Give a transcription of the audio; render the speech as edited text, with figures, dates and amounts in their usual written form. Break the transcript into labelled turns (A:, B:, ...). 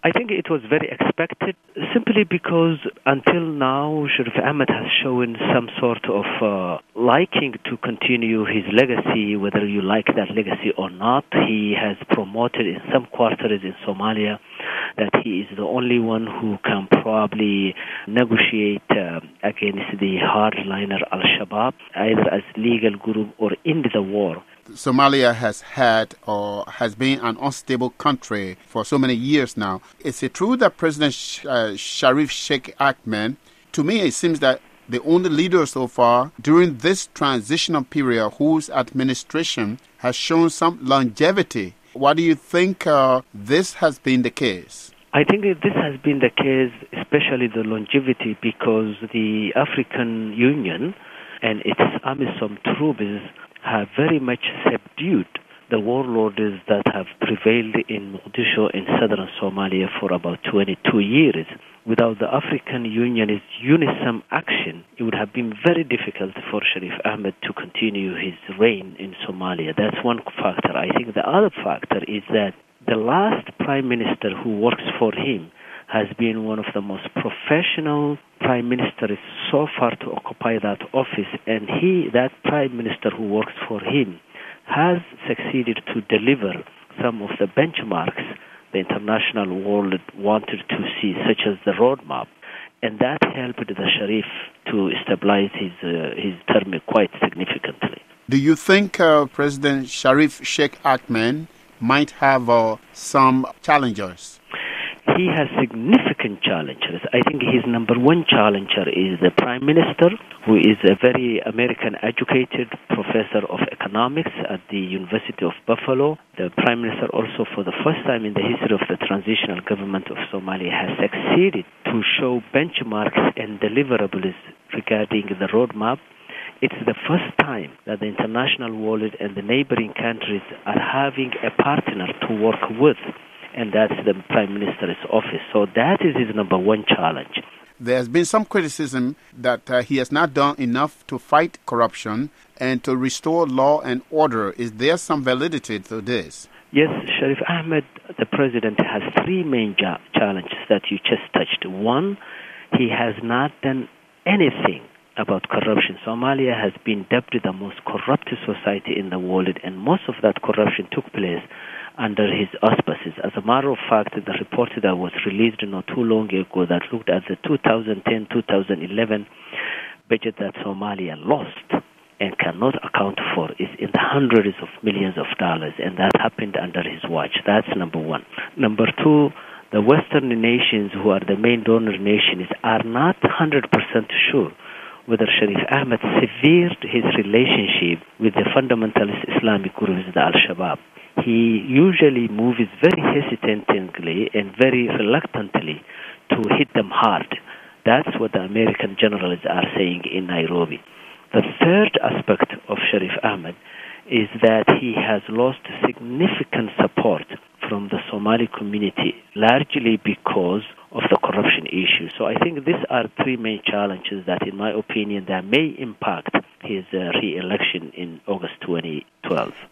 A: I think it was very expected, simply because until now, Sharif Ahmed has shown some sort of liking to continue his legacy, whether you like that legacy or not. He has promoted in some quarters in Somalia that he is the only one who can probably negotiate against the hardliner Al-Shabaab, either as legal group or in the war.
B: Somalia has had or has been an unstable country for so many years now. Is it true that President Sharif Sheikh Ahmed, to me it seems that the only leader so far during this transitional period whose administration has shown some longevity? Why do you think this has been the case?
A: I think this has been the case, especially the longevity, because the African Union and its AMISOM troops have very much subdued the warlords that have prevailed in Mogadishu in southern Somalia for about 22 years. Without the African Union's unison action, it would have been very difficult for Sharif Ahmed to continue his reign in Somalia. That's one factor. I think the other factor is that the last prime minister who works for him has been one of the most professional prime ministers so far to occupy that office, and that prime minister who works for him has succeeded to deliver some of the benchmarks the international world wanted to see, such as the roadmap, and that helped the Sharif to stabilize his term quite significantly.
B: Do you think President Sharif Sheikh Ahmed might have some challengers?
A: He has significant challengers. I think his number one challenger is the Prime Minister, who is a very American-educated professor of economics at the University of Buffalo. The Prime Minister also, for the first time in the history of the transitional government of Somalia, has succeeded to show benchmarks and deliverables regarding the roadmap. It's the first time that the international world and the neighboring countries are having a partner to work with, and that's the Prime Minister's office. So that is his number one challenge.
B: There has been some criticism that he has not done enough to fight corruption and to restore law and order. Is there some validity to this?
A: Yes, Sharif Ahmed, the president, has three main challenges that you just touched. One, he has not done anything about corruption. Somalia has been dubbed the most corrupt society in the world, and most of that corruption took place under his auspices. As a matter of fact, the report that was released not too long ago that looked at the 2010-2011 budget that Somalia lost and cannot account for is in the hundreds of millions of dollars, and that happened under his watch. That's number one. Number two, the Western nations, who are the main donor nations, are not 100% sure whether Sharif Ahmed severed his relationship with the fundamentalist Islamic groups, the Al-Shabaab. He usually moves very hesitantly and very reluctantly to hit them hard. That's what the American generals are saying in Nairobi. The third aspect of Sharif Ahmed is that he has lost significant support from the Somali community, largely because of the corruption issue. So I think these are three main challenges that, in my opinion, that may impact his re-election in August 2012.